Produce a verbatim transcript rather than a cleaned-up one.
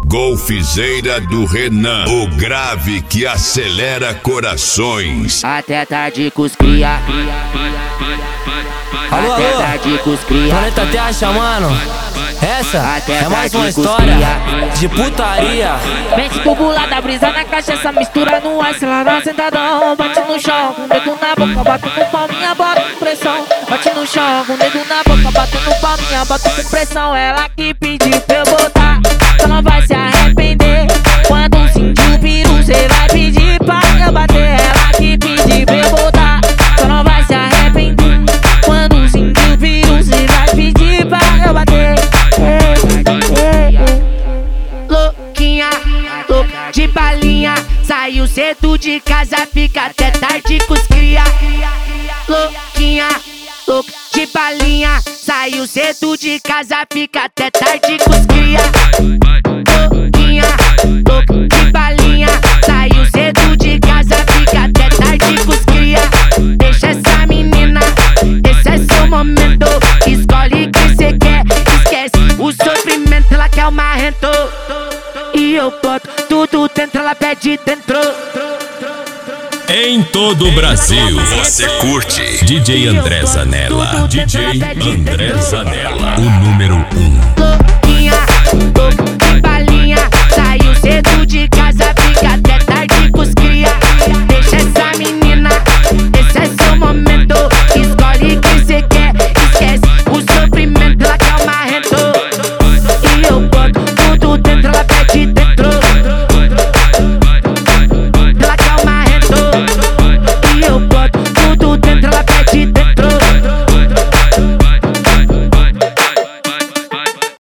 Golfizeira do Renan, o grave que acelera corações. Até tarde com os cria. Alô, Até alô, tarde com os cria. Planeta Terra chamando. Essa Até é mais tarde uma com os história cria. de putaria. Mente tubulada, brisa na caixa, essa mistura no acelerar sentadão. Bate no chão, com o dedo na boca, bate no palminha, bota com pressão. Bate no chão, com o dedo na boca, bate no palminha, bota com pressão. Ela que pediu pra eu botar, só não vai se arrepender. Quando sentir o piru, cê vai pedir pra eu bater. Ela que pediu pra eu botar, só não vai se arrepender. Quando sentir o piru, cê vai pedir pra eu bater. Louquinha, louca de balinha, saiu cedo de casa, fica até tarde com os cria. Louquinha, louca de balinha, saiu cedo de casa, fica até tarde com os cria. Louquinha, louca de balinha, saiu cedo de casa, fica até tarde com os cria. Deixa essa menina, esse é seu momento. Escolhe o que cê quer, esquece o sofrimento. Ela quer o marrento e eu boto tudo dentro, ela pede dentro. Em todo o Brasil, você curte D J André Zanella. D J André Zanella, o número um.